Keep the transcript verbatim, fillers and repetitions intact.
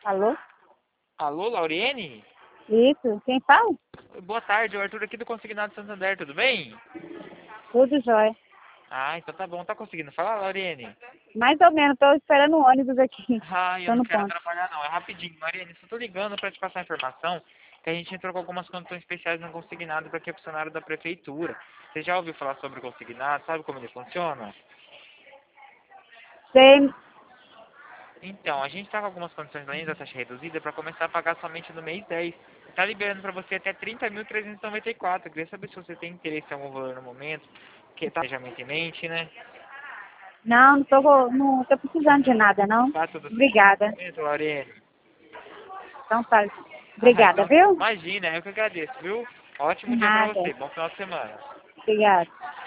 Alô? Alô, Lauriene? Isso, quem fala? Boa tarde, o Arthur aqui do Consignado Santander, tudo bem? Tudo jóia. Ah, então tá bom. Tá conseguindo falar, Lauriene? Mais ou menos, tô esperando o ônibus aqui. Ah, eu Tô não no quero ponto. atrapalhar não, é rapidinho. Lauriene, só tô ligando pra te passar a informação que a gente entrou com algumas condições especiais no Consignado para que é funcionário da Prefeitura. Você já ouviu falar sobre o Consignado? Sabe como ele funciona? Sei. Então, a gente tá com algumas condições além da taxa reduzida para começar a pagar somente no mês dez. Tá liberando para você até trinta mil trezentos e noventa e quatro. Eu queria saber se você tem interesse em algum valor no momento, que tá planejamento em mente, né? Não, não tô, go- não tô precisando de nada, não. Tá tudo Obrigada. certo, Lorene? Então tá. Ah, Obrigada, então, viu? imagina, eu que agradeço, viu? Ótimo dia pra Nada. você, bom final de semana. Obrigada.